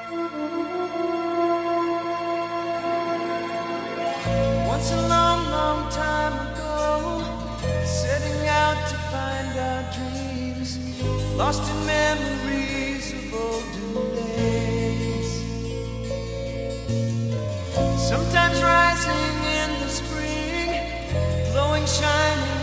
Once a long, long time ago, setting out to find our dreams, lost in memories of olden days. Sometimes rising in the spring, glowing, shining